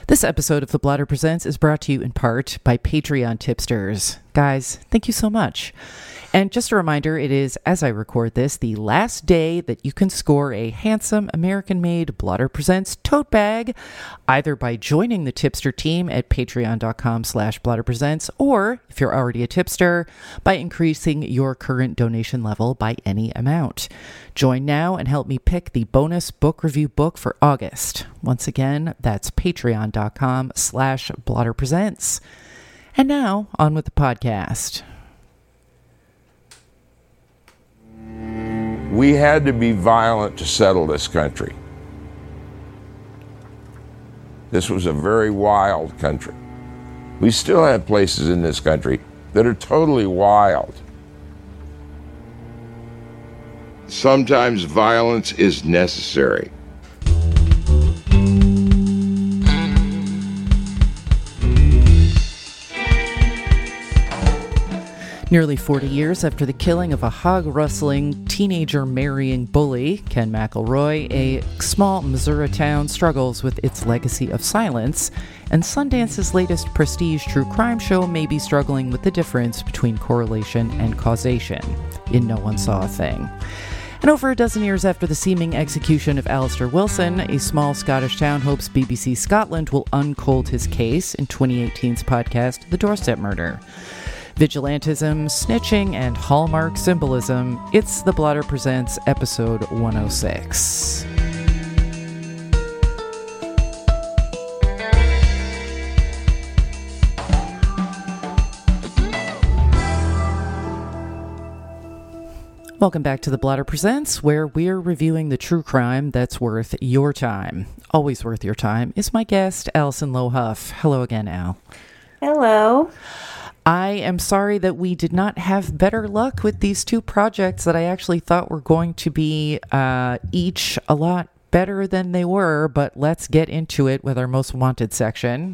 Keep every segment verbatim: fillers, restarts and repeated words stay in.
This episode of The Blotter Presents is brought to you in part by Patreon tipsters. Guys, thank you so much. And just a reminder, it is, as I record this, the last day that you can score a handsome American-made Blotter Presents tote bag, either by joining the tipster team at patreon.com slash blotterpresents, or, if you're already a tipster, by increasing your current donation level by any amount. Join now and help me pick the bonus book review book for August. Once again, that's patreon.com slash blotterpresents. And now, on with the podcast. We had to be violent to settle this country. This was a very wild country. We still have places in this country that are totally wild. Sometimes violence is necessary. Nearly forty years after the killing of a hog-rustling, teenager-marrying bully, Ken McElroy, a small Missouri town struggles with its legacy of silence, and Sundance's latest prestige true crime show may be struggling with the difference between correlation and causation in No One Saw a Thing. And over a dozen years after the seeming execution of Alistair Wilson, a small Scottish town hopes B B C Scotland will uncold his case in twenty eighteen's podcast, The Doorstep Murder. Vigilantism, snitching, and Hallmark symbolism, it's The Blotter Presents episode one oh six. Welcome back to The Blotter Presents, where we're reviewing the true crime that's worth your time. Always worth your time is my guest, Alison Lowe Huff. Hello again, Al. Hello. I am sorry that we did not have better luck with these two projects that I actually thought were going to be uh, each a lot better than they were, but let's get into it with our most wanted section.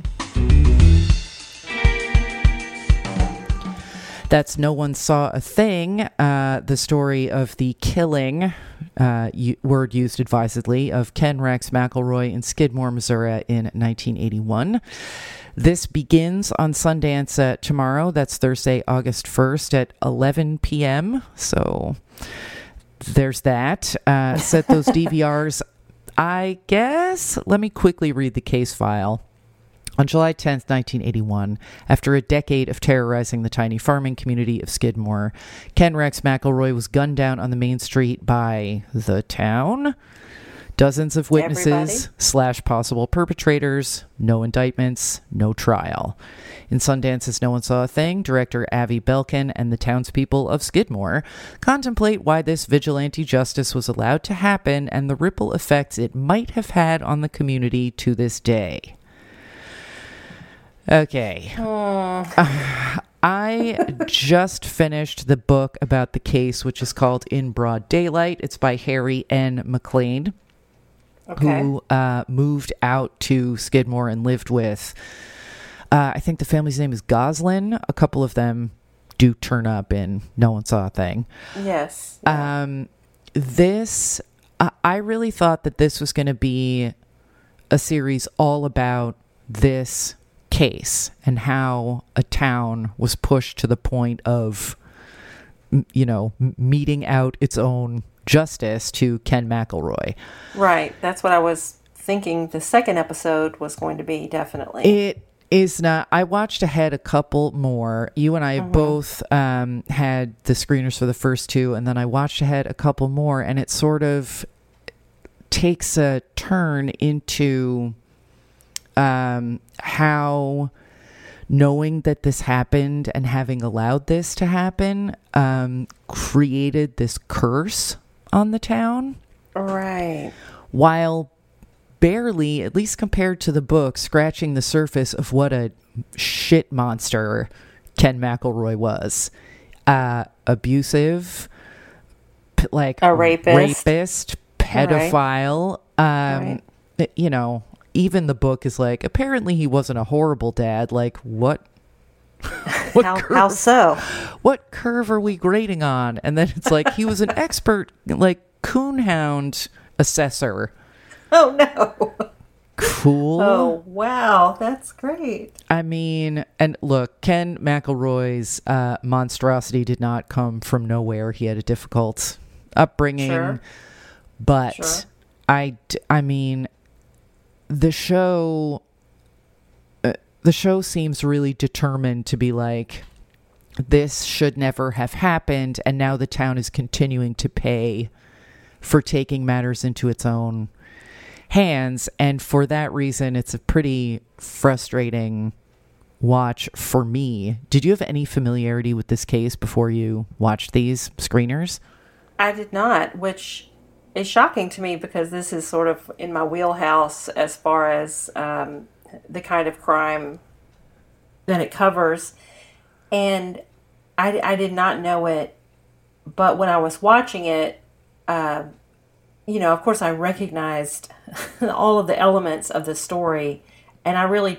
That's No One Saw a Thing, uh, the story of the killing, uh, u- word used advisedly, of Ken Rex McElroy in Skidmore, Missouri in nineteen eighty-one. This begins on Sundance uh, tomorrow. That's Thursday, August first at eleven p.m. So there's that. Uh, set those D V Rs. I guess, let me quickly read the case file. On July tenth, nineteen eighty-one, after a decade of terrorizing the tiny farming community of Skidmore, Ken Rex McElroy was gunned down on the main street by the town. Dozens of witnesses Everybody. slash possible perpetrators, no indictments, no trial. In Sundance's No One Saw a Thing, director Avi Belkin and the townspeople of Skidmore contemplate why this vigilante justice was allowed to happen and the ripple effects it might have had on the community to this day. Okay. Oh. Uh, I just finished the book about the case, which is called In Broad Daylight. It's by Harry N. McLean. Okay. Who uh, moved out to Skidmore and lived with, uh, I think the family's name is Goslin. A couple of them do turn up in No One Saw a Thing. Yes. Yeah. Um, this, uh, I really thought that this was going to be a series all about this case and how a town was pushed to the point of, you know, meting out its own justice to Ken McElroy. Right. That's what I was thinking the second episode was going to be, definitely. It is not. I watched ahead a couple more. You and I Mm-hmm. both um, had the screeners for the first two, and then I watched ahead a couple more, and it sort of takes a turn into um, how knowing that this happened and having allowed this to happen um, created this curse on the town. Right. While barely, at least compared to the book, scratching the surface of what a shit monster Ken McElroy was. Uh, abusive, p- like A rapist. rapist, pedophile. Um, Right. You know, even the book is like, apparently he wasn't a horrible dad. Like, what? what How, curve, how so? What curve are we grading on? And then it's like, he was an expert, like, coonhound assessor. Oh, no. cool. Oh, wow. That's great. I mean, and look, Ken McElroy's uh, monstrosity did not come from nowhere. He had a difficult upbringing. Sure. But Sure. I, d- I mean, the show, uh, the show seems really determined to be like, this should never have happened, and now the town is continuing to pay for taking matters into its own hands, and for that reason, it's a pretty frustrating watch for me. Did you have any familiarity with this case before you watched these screeners? I did not, which is shocking to me because this is sort of in my wheelhouse as far as um, the kind of crime that it covers. And I, I did not know it, but when I was watching it, uh, you know, of course I recognized all of the elements of the story, and I really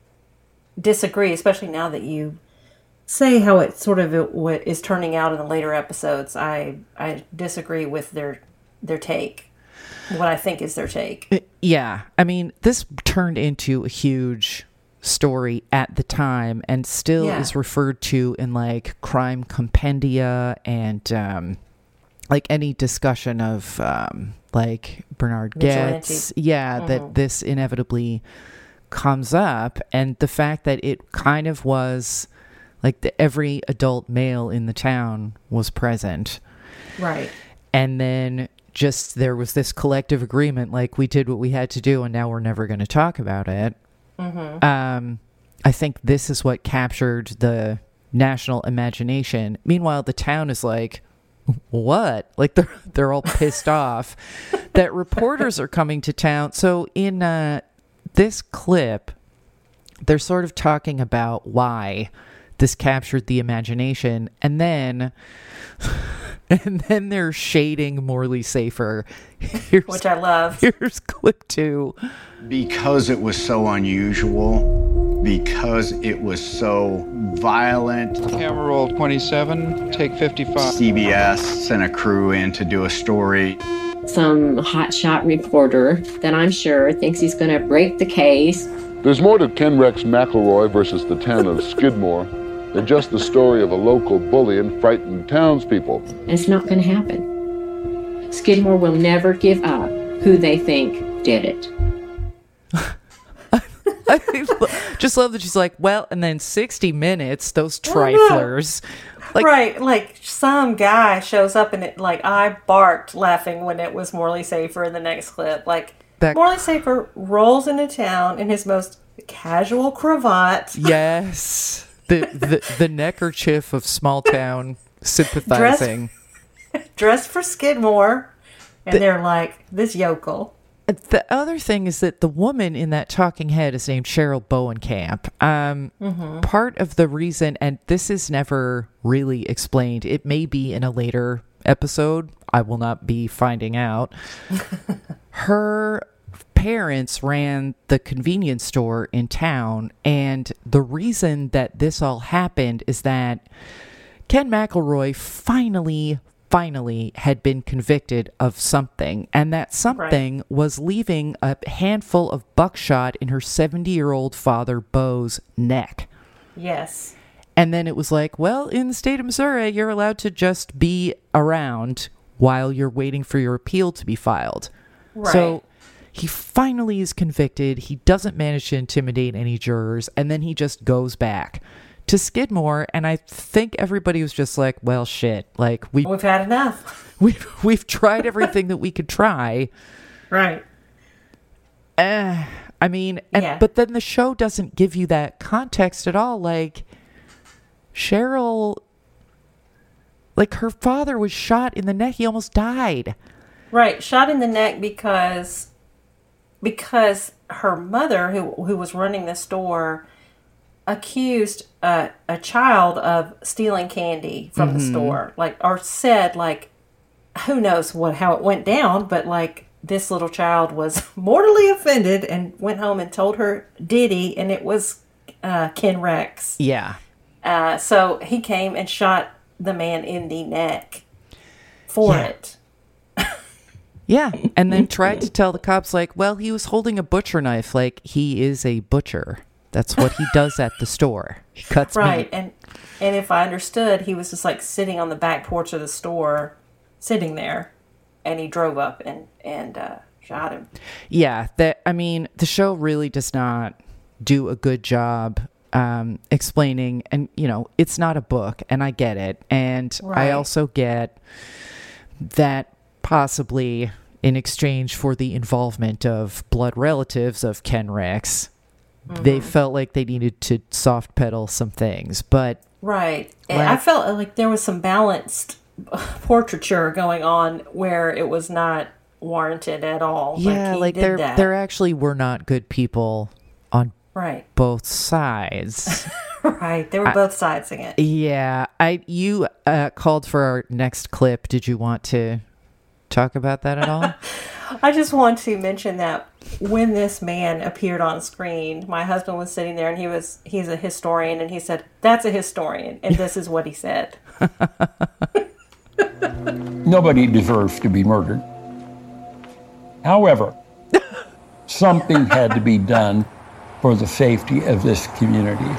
disagree, especially now that you say how it sort of is turning out in the later episodes. I I disagree with their their take, what I think is their take. Yeah, I mean, this turned into a huge story at the time and still Yeah. is referred to in like crime compendia and um like any discussion of um like Bernard Vigilante. Goetz, yeah, that this inevitably comes up. And the fact that it kind of was like the, every adult male in the town was present, Right. and then just there was this collective agreement, like we did what we had to do and now we're never going to talk about it. Mm-hmm. Um, I think this is what captured the national imagination. Meanwhile, the town is like, what? Like they're they're all pissed off that reporters are coming to town. So in uh, this clip, they're sort of talking about why this captured the imagination, and then and then they're shading Morley Safer. Here's, Which I love. Here's clip two. Because it was so unusual, because it was so violent, Camera roll twenty-seven, take fifty-five. C B S sent a crew in to do a story. Some hotshot reporter that I'm sure thinks he's going to break the case. There's more to Ken Rex McElroy versus the town of Skidmore than just the story of a local bully and frightened townspeople. And it's not going to happen. Skidmore will never give up who they think did it. I just love that she's like, well, and then sixty minutes, those triflers. Like, right, like some guy shows up and it, like I barked laughing when it was Morley Safer in the next clip. Like That- Morley Safer rolls into town in his most casual cravat, yes. The, the, the neckerchief of small town sympathizing. dressed for Skidmore, and The- they're like, this yokel. The other thing is that the woman in that talking head is named Cheryl Bowenkamp. Um, Part of the reason, and this is never really explained, it may be in a later episode, I will not be finding out. Her parents ran the convenience store in town, and the reason that this all happened is that Ken McElroy finally finally had been convicted of something, and that something was leaving a handful of buckshot in her seventy-year-old father Bo's neck. Yes. And then it was like, well, in the state of Missouri, you're allowed to just be around while you're waiting for your appeal to be filed. Right. So he finally is convicted. He doesn't manage to intimidate any jurors, and then he just goes back to Skidmore, and I think everybody was just like, well, shit, like we We've had enough. we've we've tried everything that we could try. Right. Eh, I mean, and, Yeah. but then the show doesn't give you that context at all. Like Cheryl, like her father was shot in the neck. He almost died. Right. Shot in the neck because because her mother, who who was running the store, accused a, a child of stealing candy from the store, like, or said, like, who knows what how it went down, but like this little child was mortally offended and went home and told her Diddy, and it was uh, Ken Rex. Yeah. Uh, so he came and shot the man in the neck for Yeah. it. Yeah, and then tried to tell the cops, like, well, he was holding a butcher knife. Like, he is a butcher. That's what he does at the store. He cuts right, meat. and and if I understood, he was just like sitting on the back porch of the store, sitting there, and he drove up and and uh, shot him. Yeah, that I mean, the show really does not do a good job um, explaining, and you know, it's not a book, and I get it, and Right. I also get that possibly in exchange for the involvement of blood relatives of Ken Rex, Mm-hmm. they felt like they needed to soft pedal some things, but Right. And Like- I felt like there was some balanced portraiture going on where it was not warranted at all. yeah, he like did there that. there actually were not good people on Right. both sides. Right. They were both sidesing it. Yeah, I you uh, called for our next clip. Did you want to talk about that at all? I just want to mention that when this man appeared on screen, my husband was sitting there and he was he's a historian and he said, "That's a historian," and this is what he said. Nobody deserves to be murdered. However, something had to be done for the safety of this community.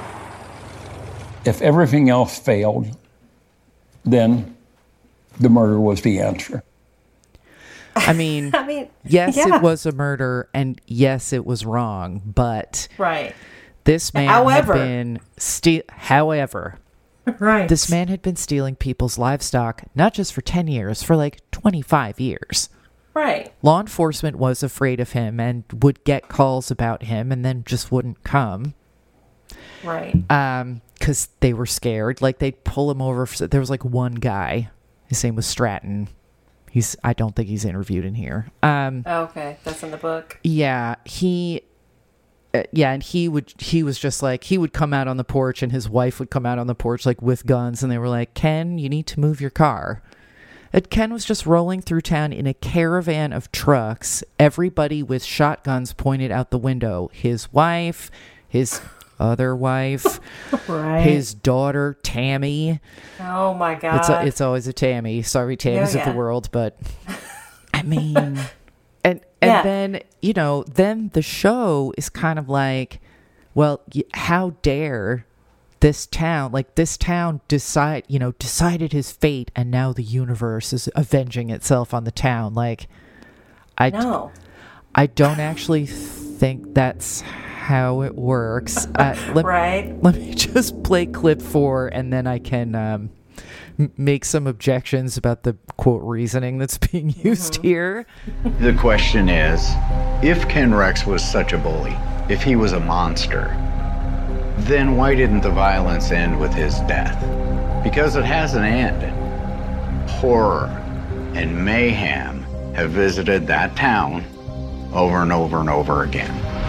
If everything else failed, then the murder was the answer. I mean, I mean, yes, yeah. it was a murder, and yes, it was wrong, but Right. this man However. had been ste- however, Right. this man had been stealing people's livestock not just for ten years, for like twenty-five years. Right. Law enforcement was afraid of him and would get calls about him and then just wouldn't come. Right. Um, because they were scared. Like, they'd pull him over. For, there was like one guy. His name was Stratton. He's. I don't think he's interviewed in here. Um, Okay, that's in the book. yeah, he. Uh, yeah, and he would. He was just like he would come out on the porch, and his wife would come out on the porch like with guns, and they were like, "Ken, you need to move your car." And Ken was just rolling through town in a caravan of trucks. Everybody with shotguns pointed out the window. His wife, his other wife, Right. his daughter Tammy. Oh my God. It's a, it's always a Tammy. Sorry, Tammys Yeah, of yeah. the world, but I mean, and and Yeah. then you know, then the show is kind of like, well, y- how dare this town, like this town, decide, you know, decided his fate, and now the universe is avenging itself on the town. Like, I d- no. I don't actually think that's how it works. Uh, let, Right. let me just play clip four, and then I can um, m- make some objections about the quote reasoning that's being used here. The question is, if Ken Rex was such a bully, if he was a monster, then why didn't the violence end with his death? Because it hasn't ended. Horror and mayhem have visited that town over and over and over again.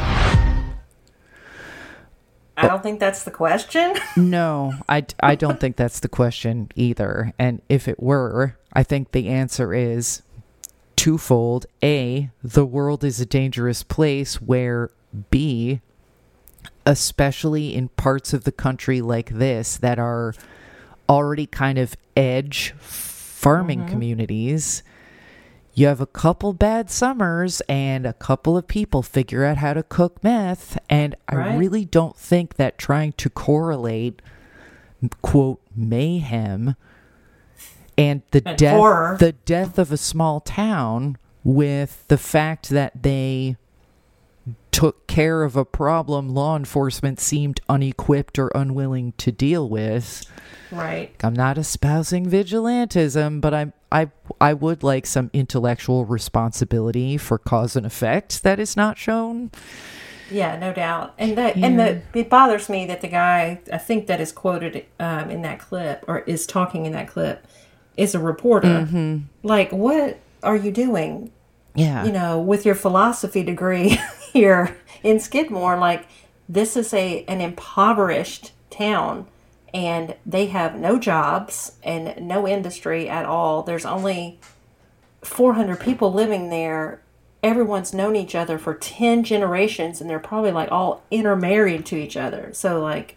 I don't think that's the question. No, I, I don't think that's the question either. And if it were, I think the answer is twofold. A, the world is a dangerous place, where B, especially in parts of the country like this that are already kind of edge farming communities, you have a couple bad summers and a couple of people figure out how to cook meth. And I Right. really don't think that trying to correlate, quote, mayhem and the And death, horror. the death of a small town with the fact that they took care of a problem law enforcement seemed unequipped or unwilling to deal with. Right. I'm not espousing vigilantism, but I I I would like some intellectual responsibility for cause and effect that is not shown. Yeah, no doubt. And that and the it bothers me that the guy I think that is quoted um, in that clip or is talking in that clip is a reporter. Like, what are you doing? Yeah. You know, with your philosophy degree here in Skidmore, like this is a an impoverished town and they have no jobs and no industry at all. There's only four hundred people living there. Everyone's known each other for ten generations and they're probably like all intermarried to each other. So like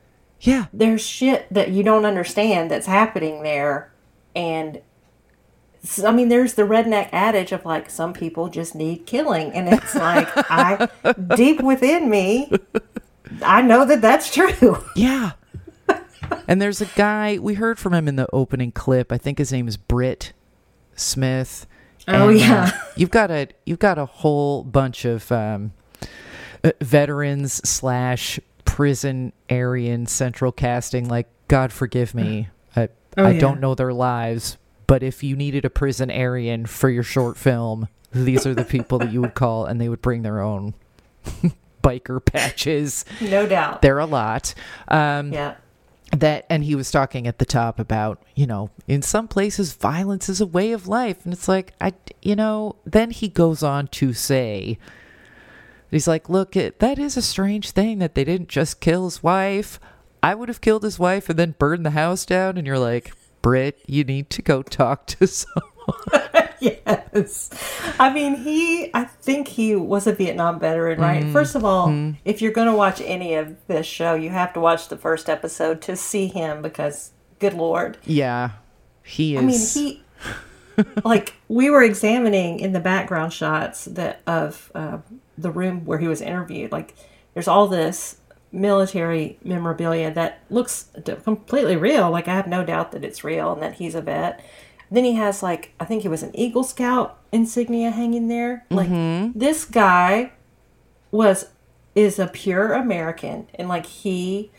Yeah. there's shit that you don't understand that's happening there, and I mean, there's the redneck adage of like, some people just need killing. And it's like, I, deep within me, I know that that's true. Yeah. And there's a guy, we heard from him in the opening clip. I think his name is Britt Smith. Oh, and, yeah. Uh, you've got a, you've got a whole bunch of um, uh, veterans slash prison Aryan central casting. Like, God forgive me. I, oh, I yeah. don't know their lives. But if you needed a prison Aryan for your short film, these are the people that you would call, and they would bring their own biker patches. No doubt. They're a lot. Um, yeah. That, and he was talking at the top about, you know, in some places violence is a way of life. And it's like, I, you know, then he goes on to say, he's like, look, it, that is a strange thing that they didn't just kill his wife. I would have killed his wife and then burned the house down. And you're like, Britt, you need to go talk to someone. Yes. I mean, he, I think he was a Vietnam veteran, right? Mm. First of all, Mm. if you're going to watch any of this show, you have to watch the first episode to see him because, good Lord. Yeah, he is. I mean, he, like, we were examining in the background shots that of uh, the room where he was interviewed. Like, there's all this military memorabilia that looks completely real. Like, I have no doubt that it's real and that he's a vet. Then he has, like, I think he was an Eagle Scout insignia hanging there. Like, mm-hmm. this guy was, is a pure American. And, like, he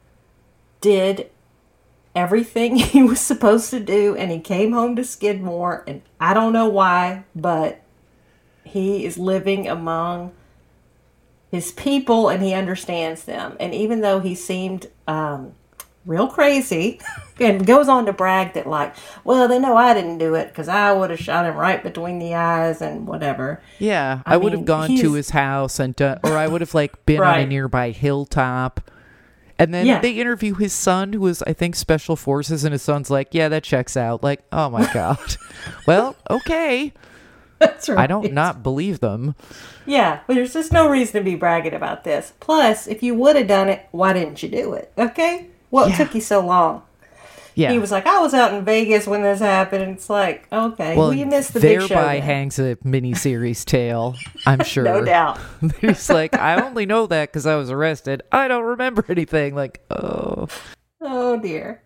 did everything he was supposed to do. And he came home to Skidmore. And I don't know why, but he is living among his people and he understands them. And even though he seemed um, real crazy and goes on to brag that, like, well, they know I didn't do it because I would have shot him right between the eyes and whatever. Yeah, I, I would mean, have gone to his house and done, or I would have like been right. on a nearby hilltop. And then yeah. they interview his son, who is, I think, Special Forces, and his son's like, yeah, that checks out. Like, oh my God. Well, okay. That's right. I don't not believe them. Yeah, but there's just no reason to be bragging about this. Plus, if you would have done it, why didn't you do it? Okay? What yeah. took you so long? Yeah. He was like, I was out in Vegas when this happened. And it's like, okay, well, well you missed the big show. Thereby hangs a miniseries tale, I'm sure. No doubt. He's like, I only know that because I was arrested. I don't remember anything. Like, oh. Oh, dear.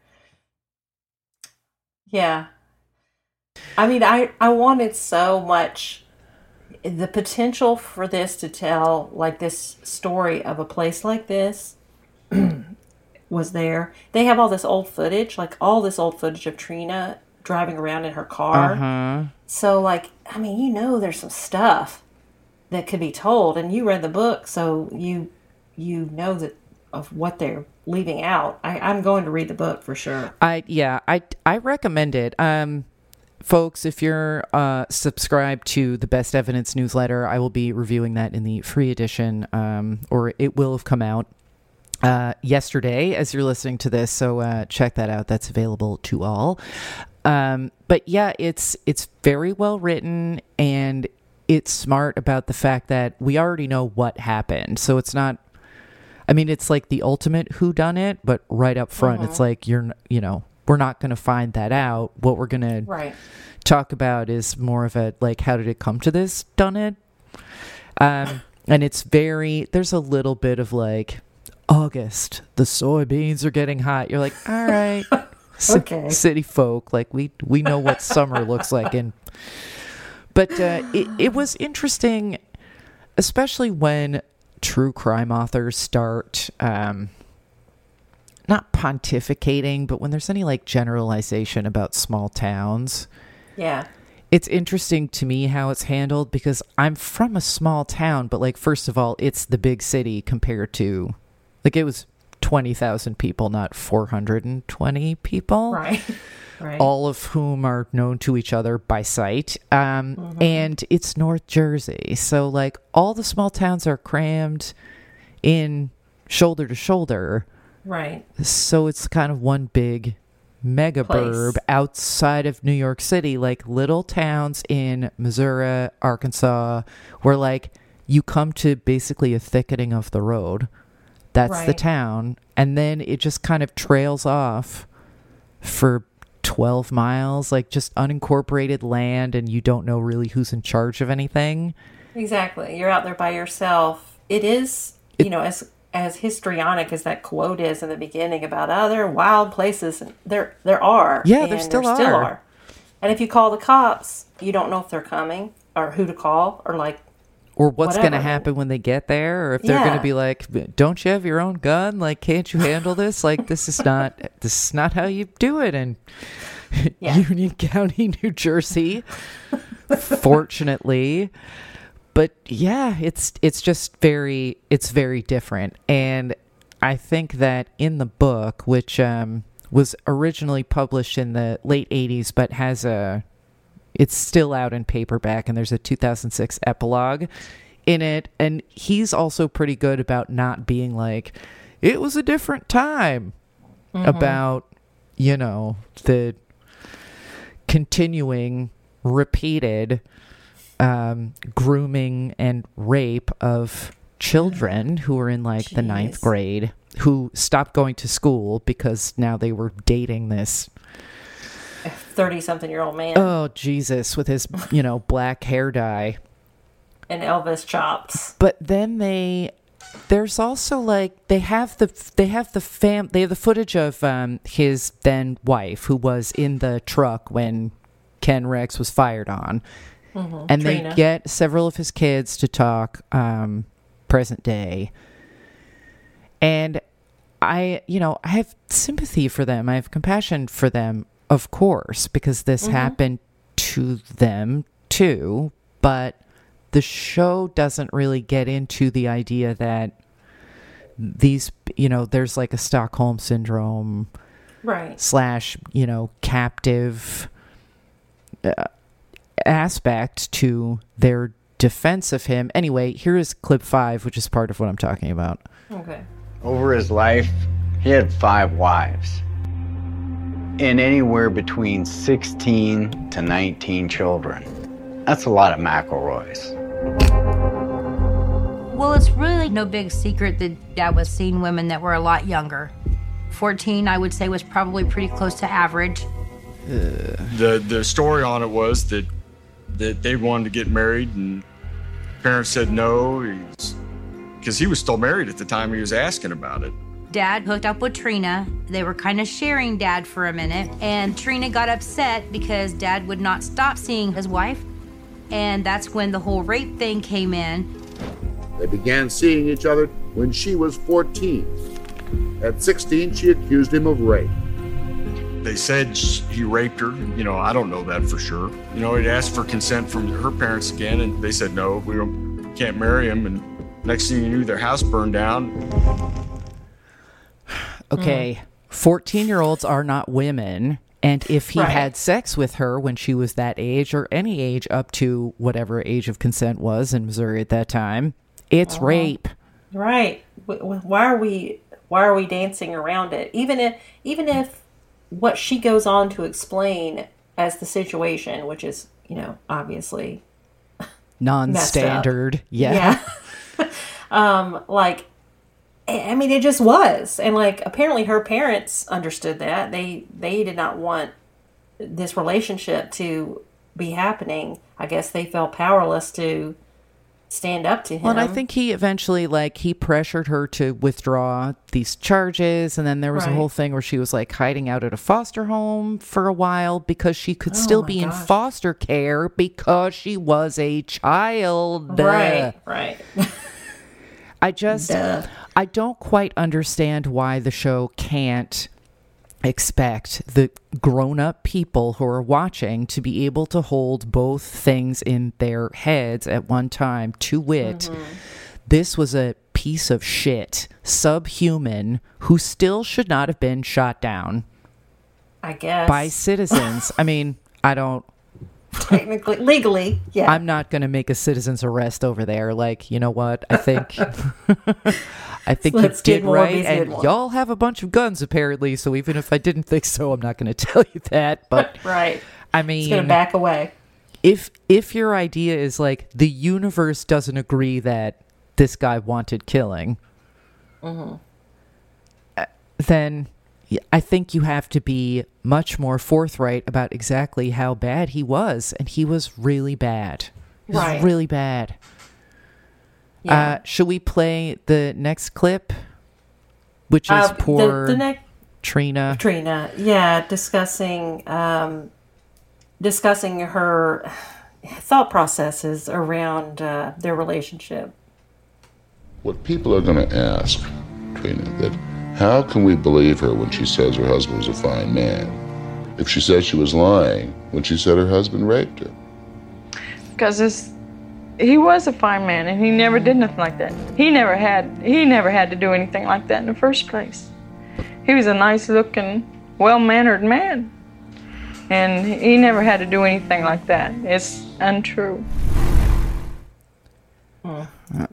Yeah. I mean, I, I wanted so much the potential for this to tell, like, this story of a place like this was there. They have all this old footage, like all this old footage of Trina driving around in her car. Uh-huh. So, like, I mean, you know, there's some stuff that could be told, and you read the book, so you you know that of what they're leaving out. I, I'm going to read the book for sure. I yeah, I I recommend it. Um. Folks, if you're uh, subscribed to the Best Evidence newsletter, I will be reviewing that in the free edition, um, or it will have come out uh, yesterday as you're listening to this. So uh, check that out. That's available to all. Um, but yeah, it's it's very well written, and it's smart about the fact that we already know what happened. So it's not, I mean, it's like the ultimate whodunit, but right up front, mm-hmm. it's like you're, you know, we're not going to find that out. What we're going to right. talk about is more of a, like, how did it come to this done it? Um, and it's very, there's a little bit of like, August, the soybeans are getting hot. You're like, all right, okay. C- city folk, like we, we know what summer looks like. And, but uh, it, it was interesting, especially when true crime authors start, um, not pontificating, but when there's any like generalization about small towns. Yeah. It's interesting to me how it's handled because I'm from a small town, but like, first of all, it's the big city compared to, like, it was twenty thousand people, not four hundred twenty people. Right. Right. All of whom are known to each other by sight. Um, mm-hmm. And it's North Jersey. So like all the small towns are crammed in shoulder to shoulder. Right. So it's kind of one big mega burb outside of New York City, like little towns in Missouri, Arkansas, where like you come to basically a thickening of the road. That's right. The town. And then it just kind of trails off for twelve miles, like just unincorporated land, and you don't know really who's in charge of anything. Exactly. You're out there by yourself. It is, you know, as as histrionic as that quote is in the beginning about other wild places, there there are. Yeah, there still, there still are. are. And if you call the cops, you don't know if they're coming or who to call or like or what's going to whatever. happen when they get there, or if they're Yeah. going to be like, don't you have your own gun? Like, can't you handle this? Like, this is not this is not how you do it in Yeah. Union County, New Jersey. Fortunately. But yeah, it's it's just very it's very different. And I think that in the book, which um was originally published in the late eighties, but has a, it's still out in paperback, and there's a two thousand six epilogue in it. And he's also pretty good about not being like, it was a different time, mm-hmm. about, you know, the continuing, repeated um, grooming and rape of children who were in like Jeez. the ninth grade, who stopped going to school because now they were dating this thirty-something-year-old man oh Jesus with his, you know, black hair dye and Elvis chops. But then they there's also like they have the they have the fam they have the footage of um his then wife who was in the truck when Ken Rex was fired on, mm-hmm. and Trina. They get several of his kids to talk um present day. And I, you know, I have sympathy for them. I have compassion for them, of course, because this mm-hmm. happened to them too. But the show doesn't really get into the idea that these, you know, there's like a Stockholm syndrome, right? Slash, you know, captive uh, aspect to their defense of him. Anyway, here is clip five, which is part of what I'm talking about. Okay. Over his life, he had five wives and anywhere between sixteen to nineteen children. That's a lot of McElroys. Well, it's really no big secret that Dad was seeing women that were a lot younger. fourteen, I would say, was probably pretty close to average. Uh. The the story on it was that that they wanted to get married, and parents said no, because he was still married at the time he was asking about it. Dad hooked up with Trina. They were kind of sharing Dad for a minute, and Trina got upset because Dad would not stop seeing his wife, and that's when the whole rape thing came in. They began seeing each other when she was fourteen. At sixteen, she accused him of rape. They said he raped her. You know, I don't know that for sure. You know, he'd asked for consent from her parents again, and they said no, we don't, can't marry him. And next thing you knew, their house burned down. Okay, fourteen-year-olds are not women, and if he Right. had sex with her when she was that age, or any age up to whatever age of consent was in Missouri at that time, it's Uh-huh. rape. Right. W- w- Why are we why are we dancing around it? Even if even if what she goes on to explain as the situation, which is, you know, obviously Non-standard. Yeah. Yeah. um, like, I I mean, it just was. And like, apparently her parents understood that. They, they did not want this relationship to be happening. I guess they felt powerless to stand up to him. Well, and I think he eventually, like, he pressured her to withdraw these charges, and then there was Right. a whole thing where she was, like, hiding out at a foster home for a while because she could Oh still my be in gosh. foster care because she was a child. Right, right. I just, Duh. I don't quite understand why the show can't expect the grown-up people who are watching to be able to hold both things in their heads at one time. To wit, Mm-hmm. this was a piece of shit subhuman who still should not have been shot down I guess. by citizens. I mean, I don't Technically, legally, yeah. I'm not going to make a citizen's arrest over there. Like, you know what? I think I think Let's you get did more right, busy and than one. y'all have a bunch of guns apparently. So even if I didn't think so, I'm not going to tell you that. But right. I It's mean, going to back away. if if your idea is like the universe doesn't agree that this guy wanted killing, Mm-hmm. uh, then I think you have to be much more forthright about exactly how bad he was, and he was really bad. He was Right. really bad. Yeah. Uh, should we play the next clip, which is Uh, the- poor the next- Trina? Trina, yeah, discussing um, discussing her thought processes around uh, their relationship. What people are going to ask, Trina, that how can we believe her when she says her husband was a fine man, if she says she was lying when she said her husband raped her? Because it's, he was a fine man, and he never did nothing like that. He never had he never had to do anything like that in the first place. He was a nice-looking, well-mannered man, and he never had to do anything like that. It's untrue. I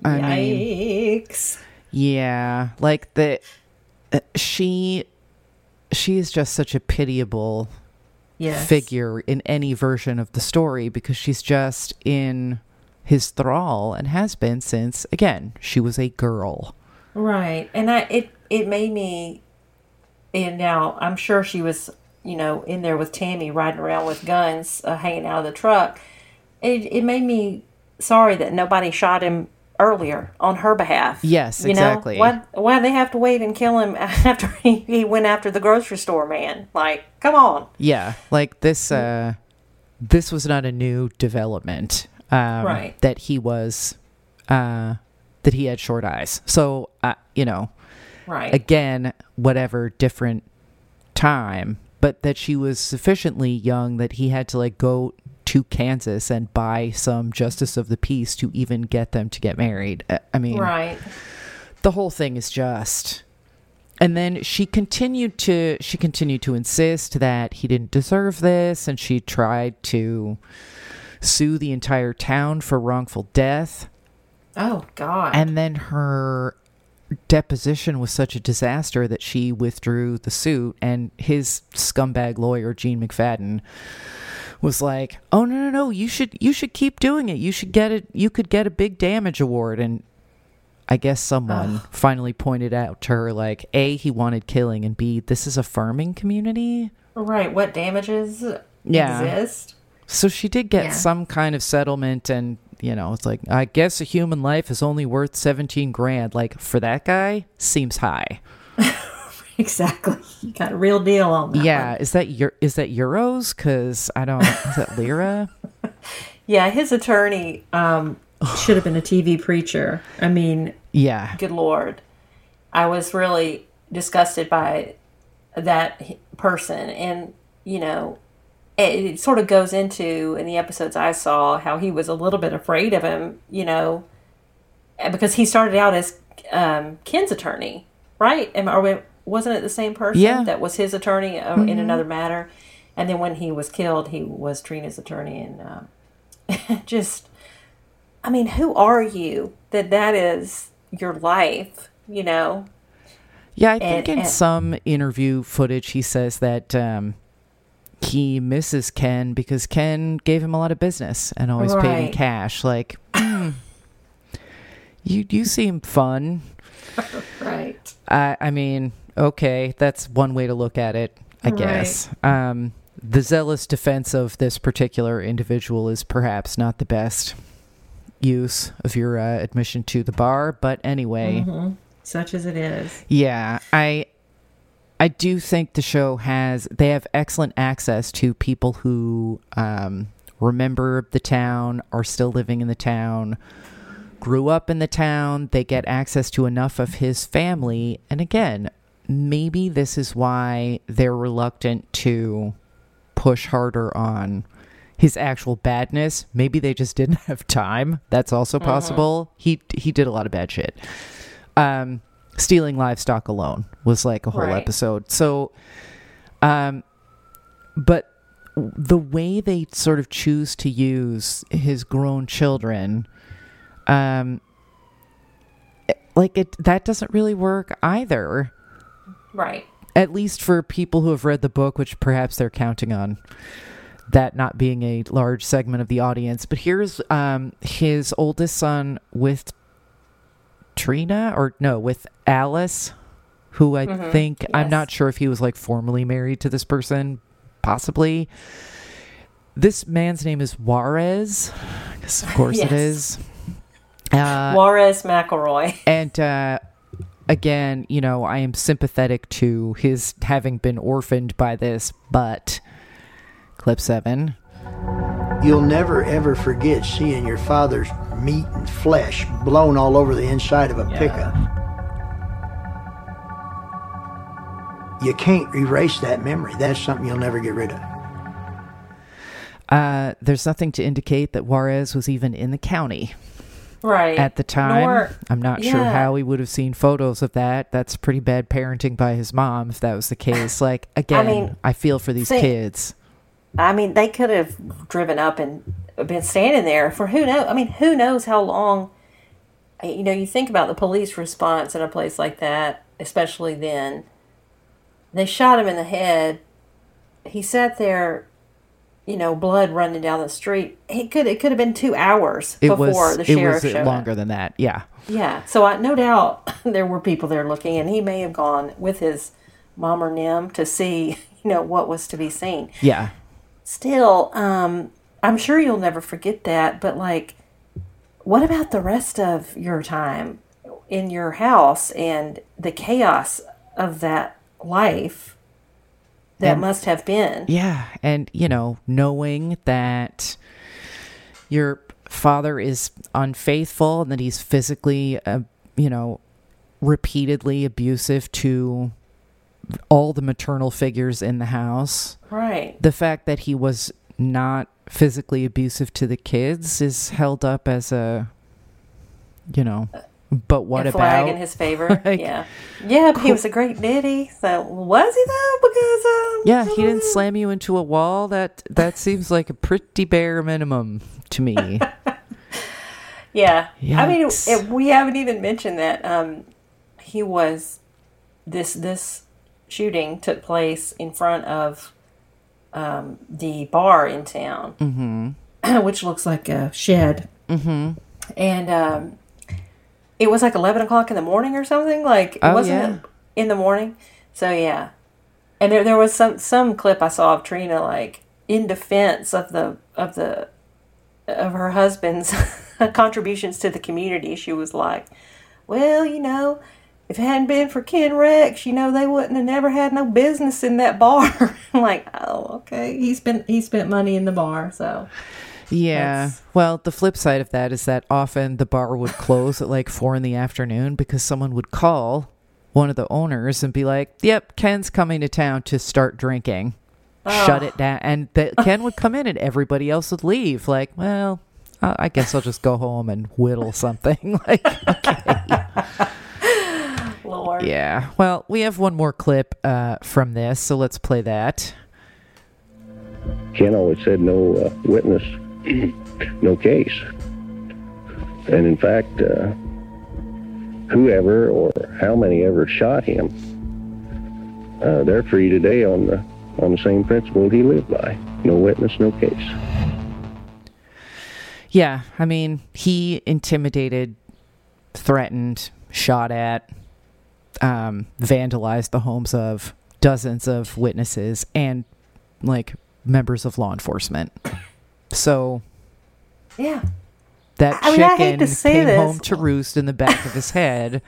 mean, Yikes. yeah, like the uh, she she is just such a pitiable Yes. figure in any version of the story, because she's just in his thrall and has been since, again, she was a girl. Right. And I it it made me, and now I'm sure she was, you know, in there with Tammy riding around with guns, uh, hanging out of the truck. It it made me sorry that nobody shot him earlier on her behalf. Yes, You exactly. know, why why they have to wait and kill him after he, he went after the grocery store man? Like, come on. Yeah, like this uh this was not a new development. Um Right. that he was uh that he had short eyes. So uh, you know, Right. again, whatever, different time, but that she was sufficiently young that he had to like go to Kansas and buy some justice of the peace to even get them to get married. Uh, I mean, Right. the whole thing is just. And then she continued to she continued to insist that he didn't deserve this, and she tried to sue the entire town for wrongful death. Oh God. And then her deposition was such a disaster that she withdrew the suit, and his scumbag lawyer Gene McFadden was like, "Oh no, no, no! You should, you should keep doing it. You should get it. You could get a big damage award." And I guess someone Ugh. finally pointed out to her, like, A, he wanted killing, and B, this is a farming community. Right. What damages Yeah. exist? So she did get Yeah. some kind of settlement, and you know, it's like, I guess a human life is only worth seventeen grand. Like, for that guy, seems high. Exactly. You got a real deal on that. Yeah, one. is that your is that euros? Because I don't. Is that lira? Yeah, his attorney um, should have been a T V preacher. I mean, Yeah. good Lord. I was really disgusted by that h- person. And, you know, it, it sort of goes into, in the episodes I saw, how he was a little bit afraid of him, you know, because he started out as um, Ken's attorney, right? Am, are we, wasn't it the same person Yeah. that was his attorney uh, Mhm. in another matter? And then when he was killed, he was Trina's attorney. And um, just, I mean, who are you that that is your life, you know? Yeah, I think And- in and- some interview footage he says that um, he misses Ken because Ken gave him a lot of business and always paid in Right. cash. Like, mm, you you seem fun. Right. I I mean, okay, that's one way to look at it, I Right. guess. Um, the zealous defense of this particular individual is perhaps not the best use of your uh, admission to the bar, but anyway. Mhm. Such as it is. Yeah, I I do think the show has they have excellent access to people who um, remember the town, are still living in the town, grew up in the town. They get access to enough of his family, and again, maybe this is why they're reluctant to push harder on his actual badness. Maybe they just didn't have time. That's also Mhm. possible. He he did a lot of bad shit. Um, stealing livestock alone was like a whole Right. episode. So, um, but the way they sort of choose to use his grown children, um, like it, that doesn't really work either. Right. At least for people who have read the book, which perhaps they're counting on that not being a large segment of the audience. But here's um, his oldest son with Trina, or no, with Alice. who I Mhm, think, I'm yes. not sure if he was like formally married to this person, possibly. This man's name is Juarez, because of course it Yes. is. Uh, Juarez McElroy. and uh, again, you know, I am sympathetic to his having been orphaned by this, but clip seven. You'll never ever forget seeing your father's meat and flesh blown all over the inside of a pickup. You can't erase that memory. That's something you'll never get rid of. Uh, there's nothing to indicate that Juarez was even in the county Right. at the time. Nor- I'm not sure yeah. how he would have seen photos of that. That's pretty bad parenting by his mom if that was the case. Like, again, I, mean, feel for these see- kids. I mean, they could have driven up and been standing there for who knows. I mean, who knows how long. You know, you think about the police response in a place like that, especially then. They shot him in the head. He sat there, you know, blood running down the street. He could it could have been two hours It before was, the it sheriff was showed longer up. than that. Yeah. Yeah, so I no doubt there were people there looking, and he may have gone with his mom or Nim to see, you know, what was to be seen. Yeah. Still, um, I'm sure you'll never forget that, but like, what about the rest of your time in your house and the chaos of that life that And- must have been? Yeah, and you know, knowing that your father is unfaithful and that he's physically, uh, you know, repeatedly abusive to all the maternal figures in the house. Right. The fact that he was not physically abusive to the kids is held up as a, you know, but what a about flag in his favor? Like, yeah, yeah. But he was a great daddy. So was he though? Because um, yeah, he didn't slam you into a wall. That that seems like a pretty bare minimum to me. yeah. I mean, Yikes. it, we haven't even mentioned that um, he was this this shooting took place in front of um, the bar in town, Mm-hmm. which looks like a shed, Mm-hmm. and um, it was like eleven o'clock in the morning or something. Like, Oh, wasn't yeah. it in the morning? So yeah, and there there was some some clip I saw of Trina like in defense of the of the of her husband's contributions to the community. She was like, well, you know, if it hadn't been for Ken Rex, you know, they wouldn't have never had no business in that bar. I'm like, oh, okay. He spent he spent money in the bar, so Yeah. That's- Well, the flip side of that is that often the bar would close at like four in the afternoon because someone would call one of the owners and be like, yep, Ken's coming to town to start drinking. Shut Oh. it down. And the, Ken would come in and everybody else would leave. Like, well, I I guess I'll just go home and whittle something. Like, okay. Lord. Yeah. Well, we have one more clip uh, from this, so let's play that. Ken always said no uh, witness, no case. And in fact, uh, whoever or how many ever shot him, uh, they're free today on the on the same principle he lived by. No witness, no case. Yeah, I mean, he intimidated, threatened, shot at, um, vandalized the homes of dozens of witnesses and, like, members of law enforcement. So Yeah. that I mean, I hate chicken to say came this. home to roost in the back of his head.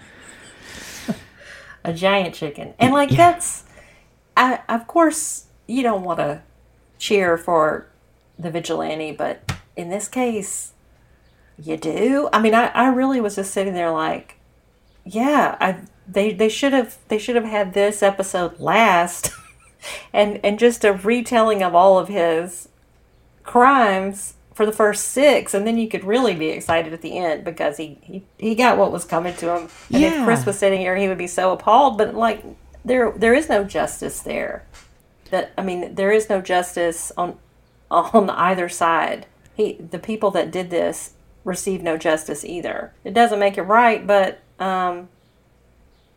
A giant chicken. And like that's I of course you don't want to cheer for the vigilante, but in this case you do. I mean I, I really was just sitting there like, yeah, I they they should have they should have had this episode last and and just a retelling of all of his crimes for the first six, and then you could really be excited at the end because he, he, he got what was coming to him. And Yeah. if Chris was sitting here, he would be so appalled. But like, there there is no justice there. That I mean, there is no justice on on either side. He the people that did this received no justice either. It doesn't make it right, but um,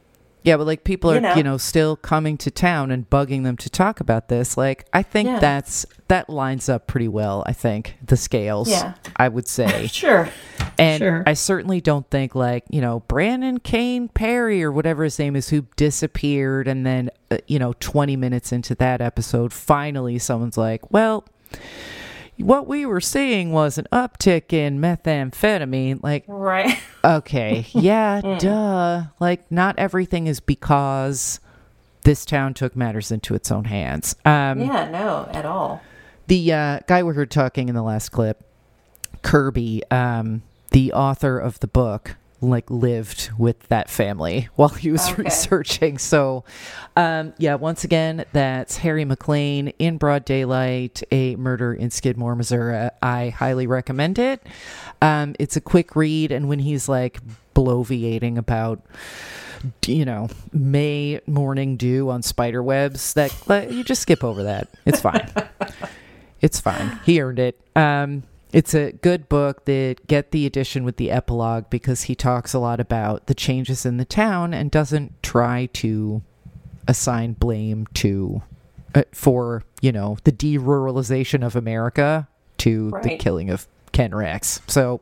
Yeah, but like people are, You know. you know, still coming to town and bugging them to talk about this. Like, I think Yeah. that's that lines up pretty well. I think the scales. Yeah. I would say. Sure. And Sure. I certainly don't think like, you know, Brandon Kane Perry or whatever his name is, who disappeared, and then uh, you know, twenty minutes into that episode, finally someone's like, well, what we were seeing was an uptick in methamphetamine. Like, Right. okay, yeah, Mm. duh. Like, not everything is because this town took matters into its own hands. Um, yeah, no, at all. The uh, guy we heard talking in the last clip, Kirby, um, the author of the book, like lived with that family while he was Okay. researching. So, um, yeah, once again, that's Harry McLean in Broad Daylight, A Murder in Skidmore, Missouri. I highly recommend it. Um, it's a quick read, and when he's like bloviating about, you know, May morning dew on spider webs, that like, you just skip over that. It's fine. It's fine. He earned it. Um, It's a good book. That get the edition with the epilogue, because he talks a lot about the changes in the town and doesn't try to assign blame to uh, for, you know, the deruralization of America to the Right. killing of Ken Rex. So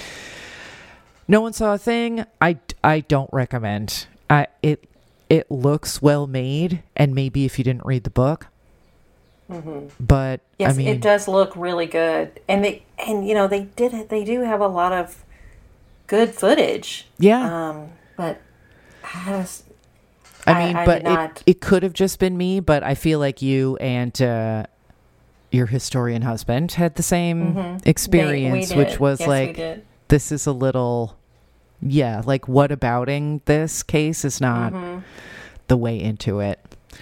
no one saw a thing. I, I don't recommend. I it it looks well made, and maybe if you didn't read the book, Mm-hmm. but Yes, I mean, it does look really good, and they and you know they did they do have a lot of good footage. Yeah. Um, but I, just, I mean, I but did not- it, it could have just been me, but I feel like you and uh, your historian husband had the same Mhm. experience, They- we which did. was Yes, we like, did. this is a little, yeah, like what abouting this case is not Mhm. the way into it.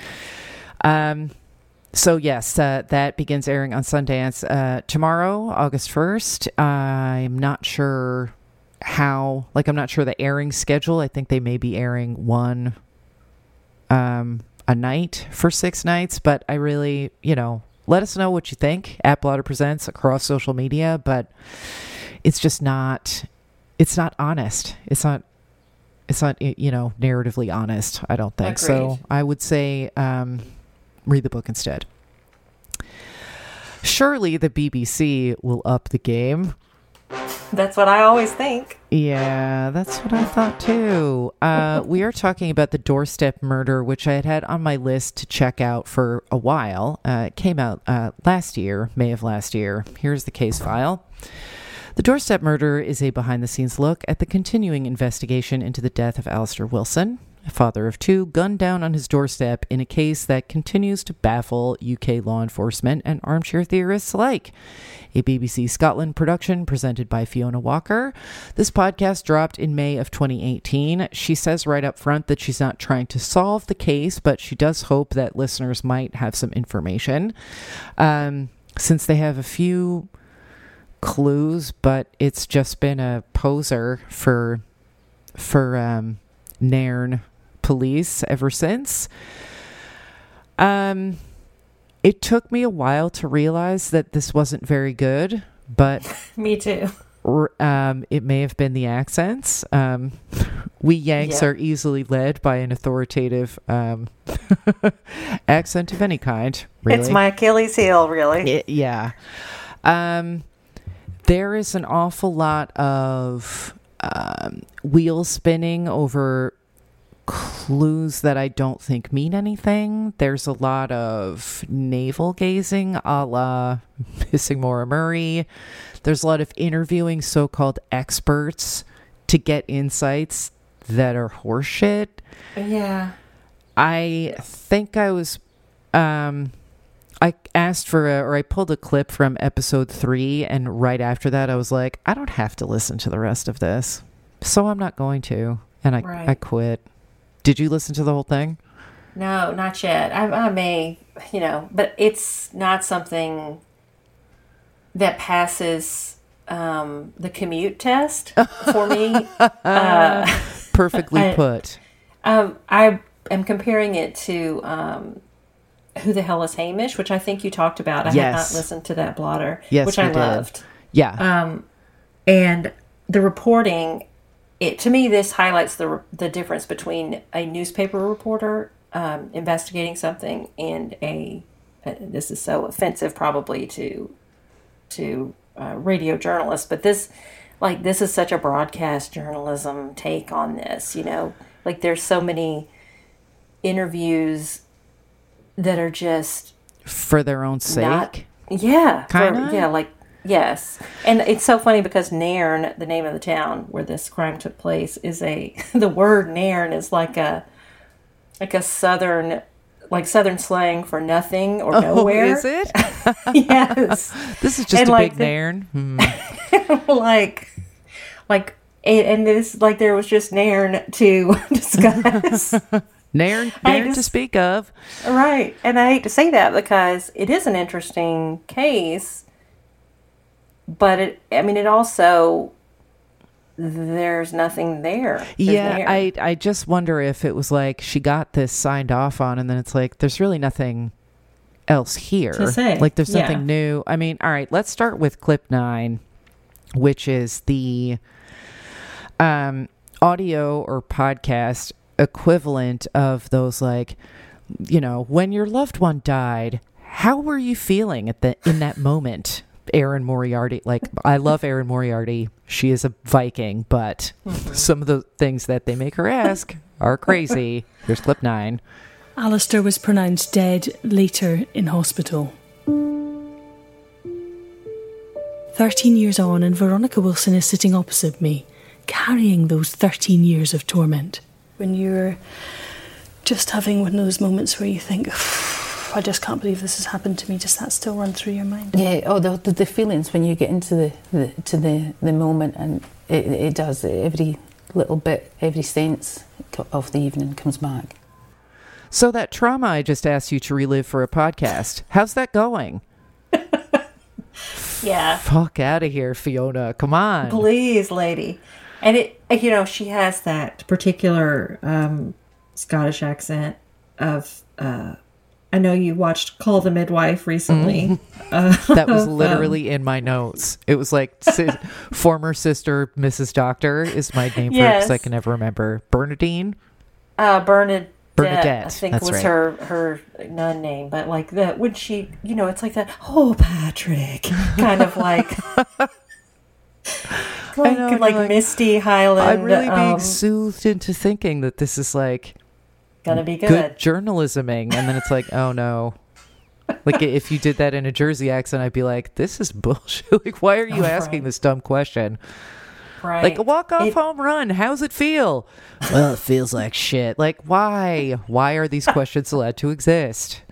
Um, so yes, uh, that begins airing on Sundance uh, tomorrow, August first. I'm not sure how, like, I'm not sure the airing schedule. I think they may be airing one um, a night for six nights, but I really, you know, let us know what you think at Blotter Presents across social media, but it's just not, it's not honest. It's not, it's not, you know, narratively honest, I don't think. So Agreed. I would say, um, read the book instead. Surely the B B C will up the game. That's what I always think. Yeah, that's what I thought too. Uh, we are talking about The Doorstep Murder, which I had had on my list to check out for a while. Uh, it came out uh, last year, May of last year. Here's the case file. The Doorstep Murder is a behind-the-scenes look at the continuing investigation into the death of Alistair Wilson, a father of two, gunned down on his doorstep in a case that continues to baffle U K law enforcement and armchair theorists alike. A B B C Scotland production presented by Fiona Walker. This podcast dropped in May of twenty eighteen. She says right up front that she's not trying to solve the case, but she does hope that listeners might have some information. Um, since they have a few clues, but it's just been a poser for for um, Nairn police ever since. Um, it took me a while to realize that this wasn't very good, but Me too. or, um, it may have been the accents. Um, we Yanks Yeah. are easily led by an authoritative um, accent of any kind. Really. It's my Achilles heel, really. It- yeah. Um, there is an awful lot of um, wheel spinning over clues that I don't think mean anything. There's a lot of navel gazing a la Missing Maura Murray. There's a lot of interviewing so-called experts to get insights that are horseshit. Yeah. I think I was, um, I asked for a, or I pulled a clip from episode three, and right after that I was like, I don't have to listen to the rest of this, so I'm not going to, and I, Right. I quit. Did you listen to the whole thing? No, not yet. I, I may, you know, but it's not something that passes um, the commute test for me. uh, Perfectly I- put. Um, I am comparing it to um, Who the Hell is Hamish, which I think you talked about. I had Yes. not listened to that blotter, Yes, which we I did. loved. Yeah. Um, and the reporting it, to me, this highlights the the difference between a newspaper reporter um, investigating something and a. Uh, this is so offensive, probably to to uh, radio journalists, but this, like, this is such a broadcast journalism take on this. You know, like there's so many interviews that are just for their own sake. Not, yeah, kind of. Yeah, like. Yes. And it's so funny because Nairn, the name of the town where this crime took place, is a, the word Nairn is like a, like a southern, like southern slang for nothing or nowhere. Oh, is it? Yes. This is just and a like big the, Nairn. Hmm. like, like, and this, like there was just Nairn to discuss. Nairn, Nairn just, to speak of. Right. And I hate to say that because it is an interesting case. But it, I mean, it also, there's nothing there. There's yeah, there. I I just wonder if it was like she got this signed off on and then it's like, there's really nothing else here. To say. Like there's Yeah. nothing new. I mean, all right, let's start with clip nine, which is the um, audio or podcast equivalent of those, like, you know, when your loved one died, how were you feeling at the in that moment? Erin Moriarty, like, I love Erin Moriarty. She is a Viking, but mm-hmm. some of the things that they make her ask are crazy. Here's clip nine. Alistair was pronounced dead later in hospital. Thirteen years on, and Veronica Wilson is sitting opposite me, carrying those thirteen years of torment. When you're just having one of those moments where you think, I just can't believe this has happened to me. Does that still run through your mind? Yeah. Oh, the the, the feelings when you get into the, the to the, the moment, and it it does. Every little bit, every sense of the evening comes back. So that trauma I just asked you to relive for a podcast, how's that going? Yeah. Fuck out of here, Fiona. Come on, please, lady. And it, you know, she has that particular um, Scottish accent of. Uh, I know you watched Call the Midwife recently. Mm-hmm. Uh, that was literally um, in my notes. It was like si- former sister Missus Doctor is my name for yes. it because I can never remember. Bernadine? Uh, Bernadette, Bernadette. I think That's was right. her, her nun name. But like that, when she, you know, it's like that, oh, Patrick, kind of like... like know, like, like Misty Highland. I'm really being um, soothed into thinking that this is like... Gonna be good. Good journalisming, and then it's like, oh no. Like if you did that in a Jersey accent, I'd be like, this is bullshit. Like, why are you oh, asking right. this dumb question? Right. Like a walk-off it, home run, how's it feel? Well, it feels like shit. Like, why? Why are these questions allowed to exist?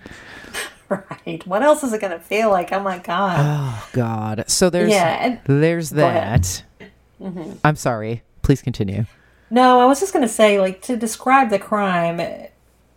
Right. What else is it gonna feel like? Oh my god. Oh god. So there's yeah, and, there's that. Mm-hmm. I'm sorry. Please continue. No, I was just going to say, like, to describe the crime, it,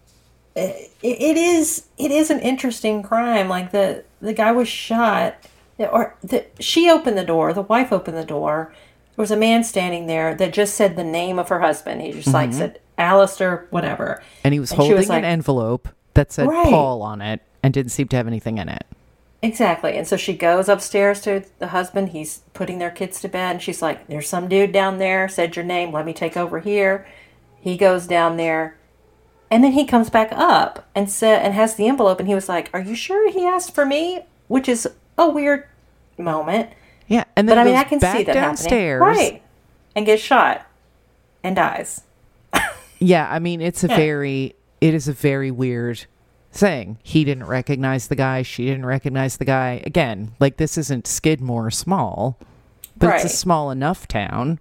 it is it is an interesting crime. Like, the, the guy was shot, or the, she opened the door, the wife opened the door. There was a man standing there that just said the name of her husband. He just, mm-hmm. like, said, Alistair, whatever. And he was and holding was like, an envelope that said right. Paul on it and didn't seem to have anything in it. Exactly. And so she goes upstairs to the husband. He's putting their kids to bed. And she's like, there's some dude down there, said your name. Let me take over here. He goes down there. And then he comes back up and sa- and has the envelope. And he was like, are you sure he asked for me? Which is a weird moment. Yeah. And then but I mean, goes I can back see that downstairs. happening. Right. And gets shot and dies. Yeah. I mean, it's a yeah. very, it is a very weird thing. He didn't recognize the guy. She didn't recognize the guy. Again, like, this isn't Skidmore small, but right. it's a small enough town.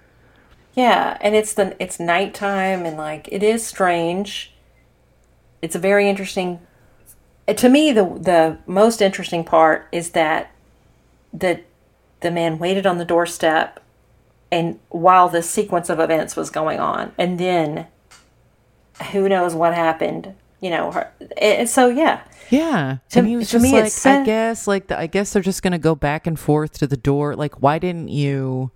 Yeah, and it's the it's nighttime, and like it is strange. It's a very interesting. To me, the the most interesting part is that the the man waited on the doorstep, and while this sequence of events was going on, and then who knows what happened. You know, her, and so yeah, yeah. To, and he was to just me, like, it's, I guess, like, the, I guess they're just going to go back and forth to the door. Like, why didn't you,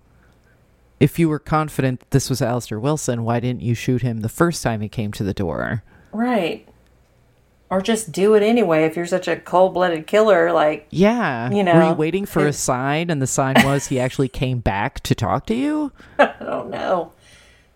if you were confident that this was Alistair Wilson, why didn't you shoot him the first time he came to the door? Right. Or just do it anyway if you're such a cold-blooded killer, like... Yeah. You know. Were you waiting for a sign, and the sign was he actually came back to talk to you? I don't know.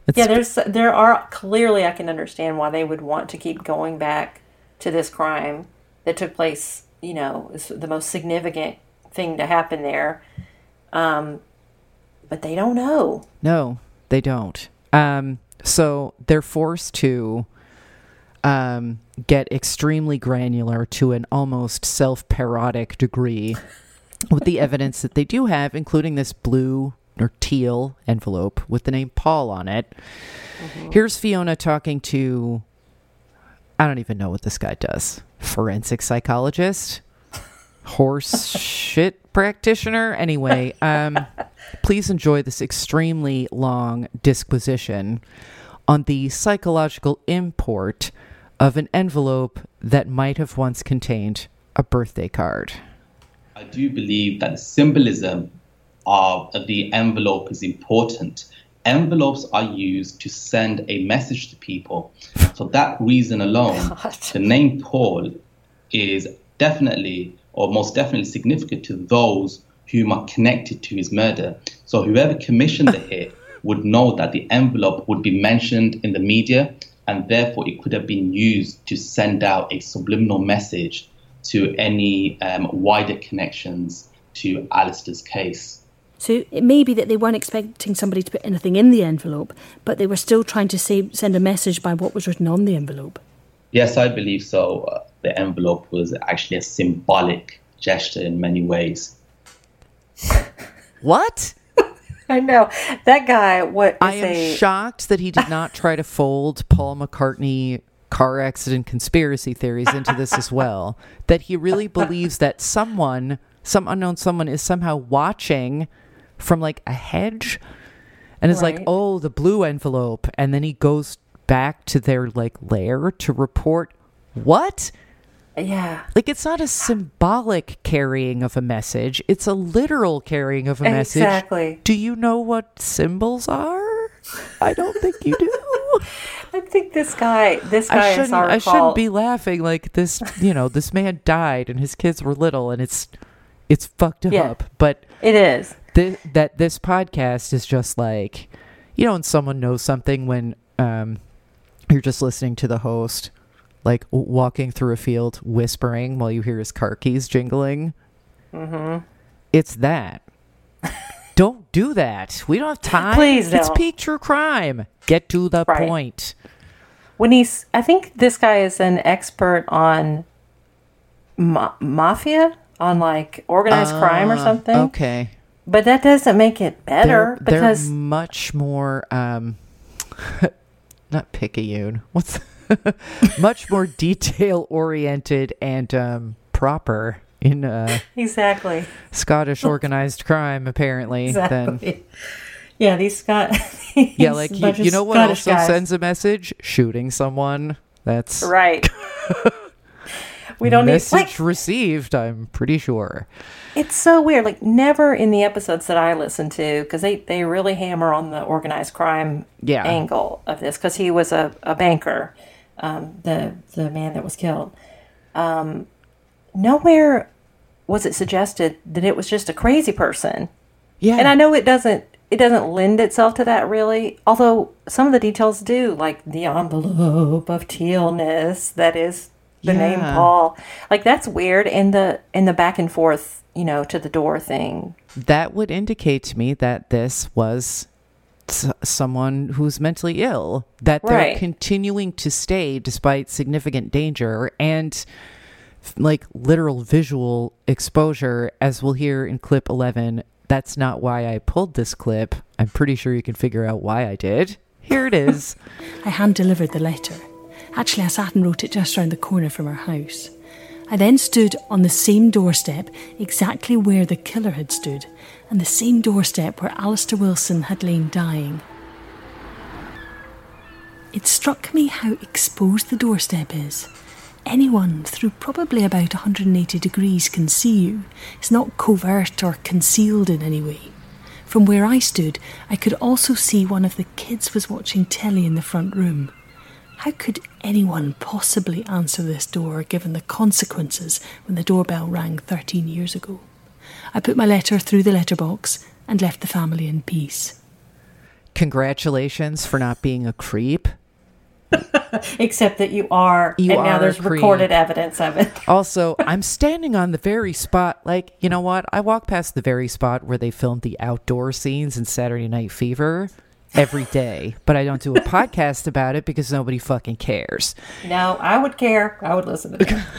It's, yeah, there's there are clearly I can understand why they would want to keep going back to this crime that took place. You know, is the most significant thing to happen there. Um, but they don't know. No, they don't. Um, so they're forced to um, get extremely granular to an almost self-parodic degree with the evidence that they do have, including this blue or teal envelope with the name Paul on it. Mm-hmm. Here's Fiona talking to, I don't even know what this guy does. Forensic psychologist? Horse shit practitioner? Anyway, um, please enjoy this extremely long disquisition on the psychological import of an envelope that might have once contained a birthday card. I do believe that the symbolism of the envelope is important. Envelopes are used to send a message to people. For that reason alone, God. The name Paul is definitely, or most definitely significant to those whom are connected to his murder. So whoever commissioned the hit would know that the envelope would be mentioned in the media, and therefore it could have been used to send out a subliminal message to any um, wider connections to Alistair's case. So it may be that they weren't expecting somebody to put anything in the envelope, but they were still trying to say, send a message by what was written on the envelope. Yes, I believe so. Uh, the envelope was actually a symbolic gesture in many ways. What? I know. That guy, what is I am a... shocked that he did not try to fold Paul McCartney car accident conspiracy theories into this as well. That he really believes that someone, some unknown someone, is somehow watching from like a hedge and is Right. like, oh, the blue envelope. And then he goes back to their like lair to report what? Yeah. Like, it's not a symbolic carrying of a message. It's a literal carrying of a message. Exactly. Do you know what symbols are? I don't think you do. I think this guy, this guy I is shouldn't, our I shouldn't fault. be laughing like this, you know, this man died and his kids were little and it's it's fucked Yeah. up. But it is. Th- that this podcast is just like, you know, when someone knows something when um, you're just listening to the host, like w- walking through a field whispering while you hear his car keys jingling. Mm-hmm. It's that. Don't do that. We don't have time. Please It's don't. peak true crime. Get to the Right. point. When he's, I think this guy is an expert on ma- mafia, on like organized crime or Ah, something. Okay. But that doesn't make it better they're, because they're much more um not picayune. What's much more detail oriented and um proper in uh exactly Scottish organized crime apparently than exactly. Yeah, these Scott. yeah, like you, you know what Scottish also guys. sends a message? Shooting someone. That's right. We don't need message like, received, I'm pretty sure. it's so weird. Like never in the episodes that I listen to, because they, they really hammer on the organized crime Yeah. angle of this, because he was a, a banker, um, the the man that was killed. Um, nowhere was it suggested that it was just a crazy person. Yeah. And I know it doesn't it doesn't lend itself to that really, although some of the details do, like the envelope of tealness that is the name Yeah. Paul. Like that's weird, and the and the back and forth, you know, to the door thing. That would indicate to me that this was s- someone who's mentally ill, that they're Right. continuing to stay despite significant danger and f- like literal visual exposure, as we'll hear in clip eleven. That's not why I pulled this clip. I'm pretty sure you can figure out why I did. Here it is. I hand-delivered the letter. Actually, I sat and wrote it just round the corner from our house. I then stood on the same doorstep, exactly where the killer had stood, and the same doorstep where Alistair Wilson had lain dying. It struck me how exposed the doorstep is. Anyone through probably about one hundred eighty degrees can see you. It's not covert or concealed in any way. From where I stood, I could also see one of the kids was watching telly in the front room. How could anyone possibly answer this door given the consequences when the doorbell rang thirteen years ago? I put my letter through the letterbox and left the family in peace. Congratulations for not being a creep. Except that you are, You and now are there's a creep. recorded evidence of it. Also, I'm standing on the very spot, like, you know what? I walk past the very spot where they filmed the outdoor scenes in Saturday Night Fever every day, but I don't do a podcast about it because nobody fucking cares. No, I would care. I would listen to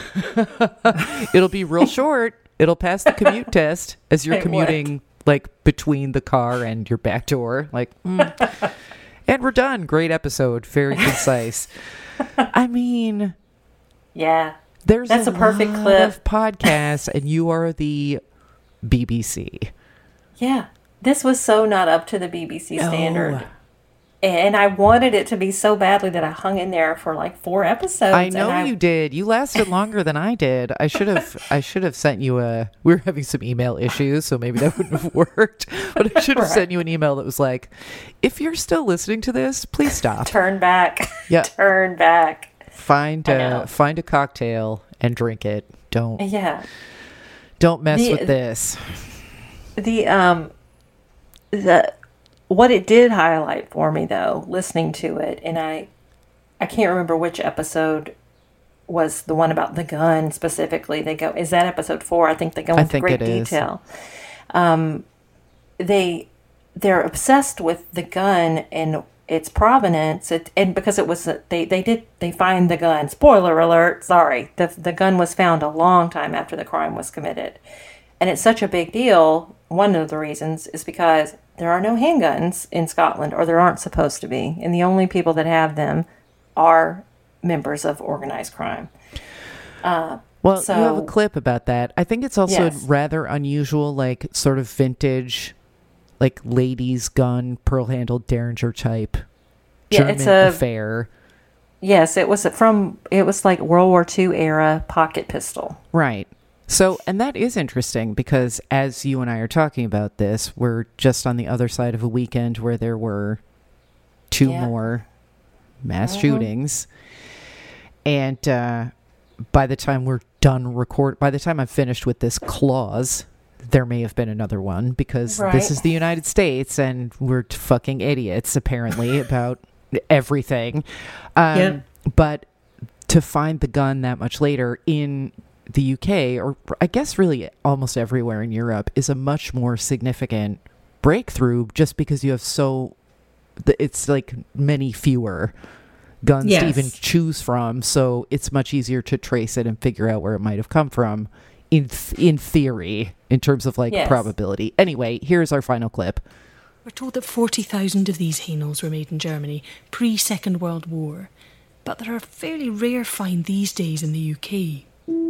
that. It'll be real short. It'll pass the commute test as you're It commuting, would. like, between the car and your back door. Like, mm. And we're done. Great episode. Very concise. I mean, Yeah. there's That's a, a perfect lot clip. of podcasts, and you are the B B C. Yeah. This was so not up to the B B C No. standard. And I wanted it to be so badly that I hung in there for like four episodes. I know and I, you did. You lasted longer than I did. I should have. I should have sent you a. We were having some email issues, so maybe that wouldn't have worked. But I should have Right. sent you an email that was like, "If you're still listening to this, please stop. Turn back. Yeah. Turn back. Find I a know. find a cocktail and drink it. Don't Yeah. don't mess The- with this." The um the what it did highlight for me though, listening to it, and I I can't remember which episode was the one about the gun specifically. They go, is that episode four? I think they go I into think great it is. detail. Um, they they're obsessed with the gun and its provenance. It, and because it was a- they they did they find the gun. Spoiler alert! Sorry, the the gun was found a long time after the crime was committed, and it's such a big deal. One of the reasons is because there are no handguns in Scotland, or there aren't supposed to be, and the only people that have them are members of organized crime. Uh, Well, so, you have a clip about that. I think it's also Yes. rather unusual, like sort of vintage, like ladies' gun, pearl-handled Derringer type Yeah, German it's a- affair. Yes, it was from, it was like World War Two era pocket pistol. Right. So, and that is interesting because as you and I are talking about this, we're just on the other side of a weekend where there were two Yeah. more mass Mhm. shootings. And uh, by the time we're done record, by the time I'm finished with this clause, there may have been another one because Right. this is the United States and we're t- fucking idiots apparently about everything. Um, Yeah. But to find the gun that much later in the U K, or I guess really almost everywhere in Europe, is a much more significant breakthrough just because you have so, th- it's like many fewer guns Yes. to even choose from, so it's much easier to trace it and figure out where it might have come from in th- in theory, in terms of like Yes. probability. Anyway, here's our final clip. We're told that forty thousand of these Hainels were made in Germany pre-Second World War, but they're a fairly rare find these days in the U K.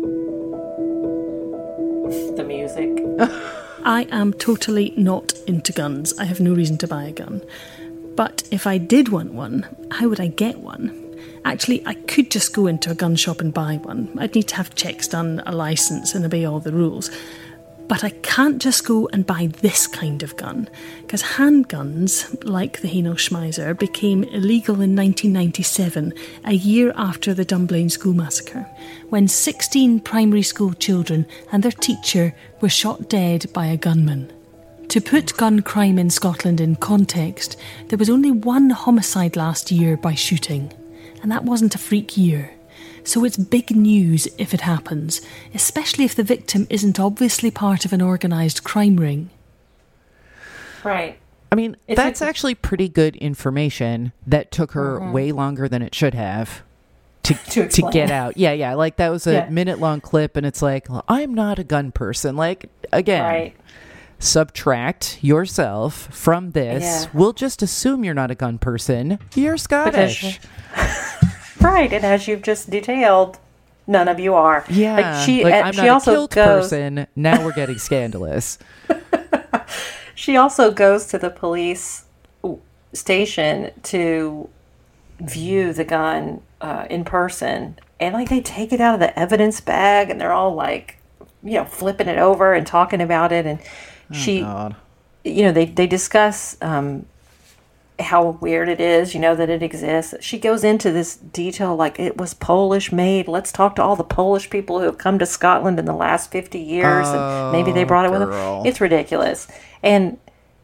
The music. I am totally not into guns. I have no reason to buy a gun. But if I did want one, how would I get one? Actually, I could just go into a gun shop and buy one. I'd need to have checks done, a licence, and obey all the rules. But I can't just go and buy this kind of gun, because handguns, like the Hainel Schmeiser, became illegal in nineteen ninety-seven, a year after the Dunblane School Massacre, when sixteen primary school children and their teacher were shot dead by a gunman. To put gun crime in Scotland in context, there was only one homicide last year by shooting, and that wasn't a freak year. So it's big news if it happens, especially if the victim isn't obviously part of an organised crime ring. Right. I mean, If that's it- actually pretty good information that took her Mhm. way longer than it should have to To to, explain. get out. Yeah, yeah. Like that was a Yeah. minute long clip, and it's like, well, I'm not a gun person. Like again, Right. subtract yourself from this. Yeah. We'll just assume you're not a gun person. You're Scottish. Right, and as you've just detailed, none of you are. Yeah, Like she, like, uh, I'm she not also a kilt goes. person. Now we're getting scandalous. She also goes to the police station to view the gun uh, in person, and like they take it out of the evidence bag, and they're all like, you know, flipping it over and talking about it, and she, God. you know, they they discuss um, how weird it is, you know, that it exists. She goes into this detail like it was Polish made. Let's talk to all the Polish people who have come to Scotland in the last fifty years, and maybe they brought it with girl. them. It's ridiculous. And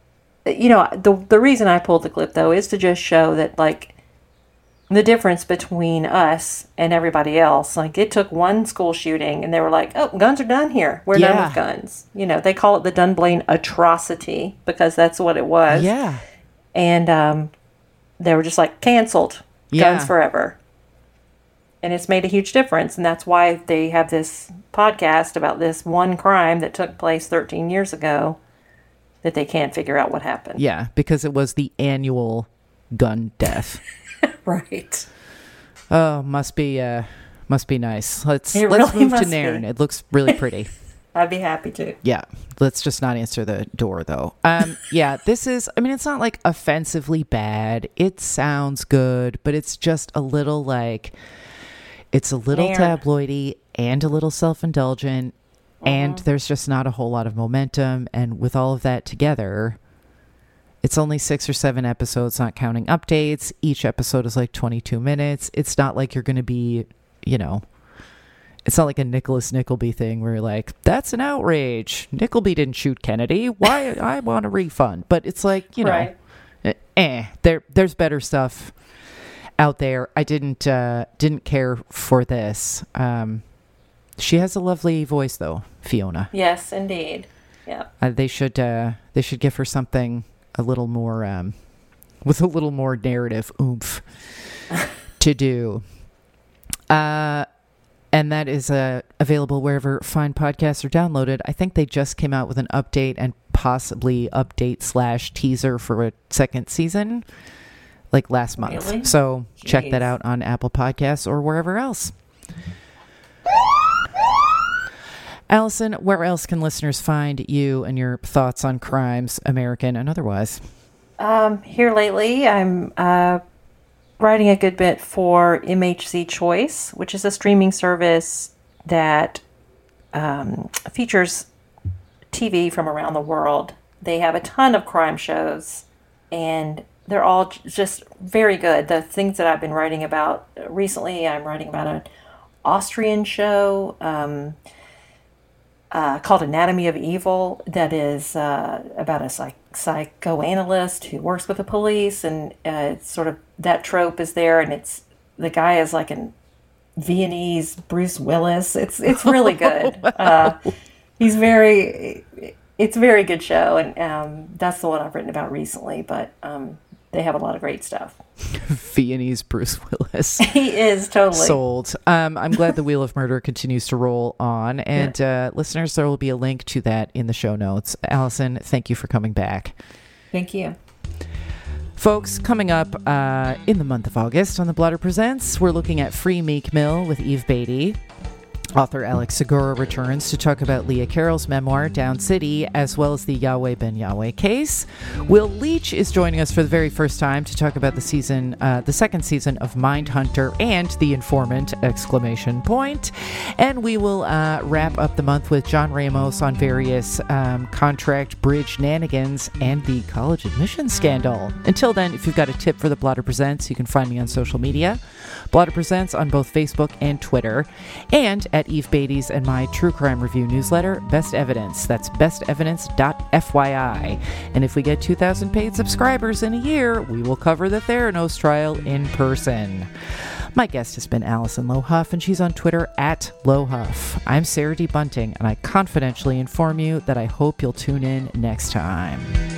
you know, the the reason I pulled the clip though is to just show that like the difference between us and everybody else. Like it took one school shooting and they were like, oh, guns are done here. We're Yeah. done with guns. You know, they call it the Dunblane atrocity because that's what it was. Yeah. And um, they were just like canceled. Yeah. Guns forever. And it's made a huge difference. And that's why they have this podcast about this one crime that took place thirteen years ago that they can't figure out what happened. Yeah, because it was the annual gun death. Right. Oh, must be uh must be nice. Let's It let's really move to must Nairn. be. It looks really pretty. I'd be happy to. Yeah. Let's just not answer the door though. Um yeah, this is I mean it's not like offensively bad. It sounds good, but it's just a little like it's a little Nairn. tabloidy and a little self-indulgent and there's just not a whole lot of momentum, and with all of that together, it's only six or seven episodes, not counting updates. Each episode is like twenty-two minutes. It's not like you're going to be, you know, it's not like a Nicholas Nickleby thing where you're like, that's an outrage. Nickleby didn't shoot Kennedy. Why? I want a refund. But it's like, you know, Right. eh, eh, there, there's better stuff out there. I didn't, uh, didn't care for this. Um, she has a lovely voice though, Fiona. Yes, indeed. Yeah. Uh, they should, uh, they should give her something a little more, um, with a little more narrative oomph to do. Uh, and that is uh, available wherever fine podcasts are downloaded. I think they just came out with an update and possibly update slash teaser for a second season, like last month. Really? So check that Jeez. out on Apple Podcasts or wherever else. Allison, where else can listeners find you and your thoughts on crimes, American and otherwise? Um, here lately, I'm uh, writing a good bit for M H C Choice, which is a streaming service that um, features T V from around the world. They have a ton of crime shows, and they're all j- just very good. The things that I've been writing about recently, I'm writing about an Austrian show um, uh, called Anatomy of Evil that is uh, about a psych- psychoanalyst who works with the police, and uh, it's sort of that trope is there, and it's the guy is like an Viennese Bruce Willis. It's it's really good. uh, he's very it's a very good show, and um, that's the one I've written about recently. But um, they have a lot of great stuff. Viennese Bruce Willis. He is totally sold. Um, I'm glad the Wheel of Murder continues to roll on. And uh, listeners, there will be a link to that in the show notes. Allison, thank you for coming back. Thank you. Folks, coming up uh, in the month of August on The Blotter Presents, we're looking at Free Meek Mill with Eve Beatty. Author Alex Segura returns to talk about Leah Carroll's memoir, Down City, as well as the Yahweh Ben Yahweh case. Will Leach is joining us for the very first time to talk about the season, uh, the second season of Mindhunter and The Informant! Exclamation point. And we will uh, wrap up the month with John Ramos on various um, contract bridge shenanigans and the college admissions scandal. Until then, if you've got a tip for The Blotter Presents, you can find me on social media. Blotter Presents on both Facebook and Twitter, and at Eve Beatty's and my true crime review newsletter, Best Evidence. That's best evidence dot f y i. And if we get two thousand paid subscribers in a year, we will cover the Theranos trial in person. My guest has been Allison Lohuff, and she's on Twitter at Lohuff. I'm Sarah D. Bunting, and I confidentially inform you that I hope you'll tune in next time.